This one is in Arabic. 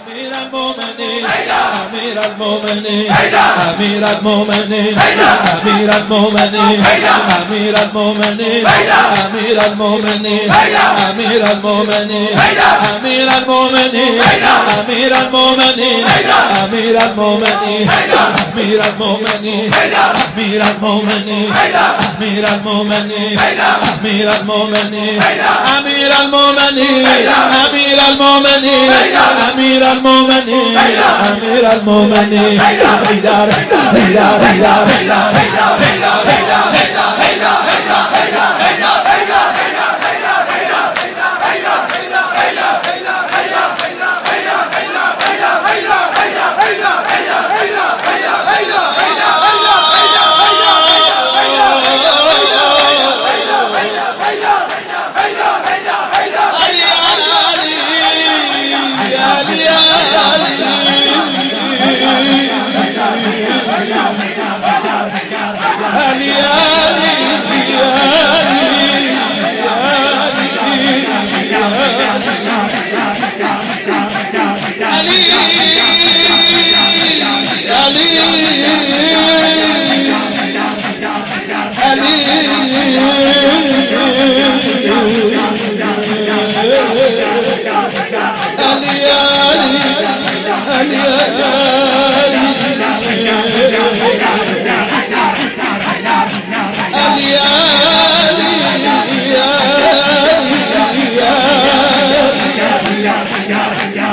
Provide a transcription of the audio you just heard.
أمير المؤمنين أمير المؤمنين أمير المؤمنين أمير المؤمنين أمير المؤمنين أمير المؤمنين أمير المؤمنين أمير المؤمنين أمير المؤمنين أمير المؤمنين أمير المؤمنين أمير المؤمنين أمير المؤمنين أمير المؤمنين أمير المؤمنين أمير المؤمنين أمير المؤمنين أمير المؤمنين Yeah.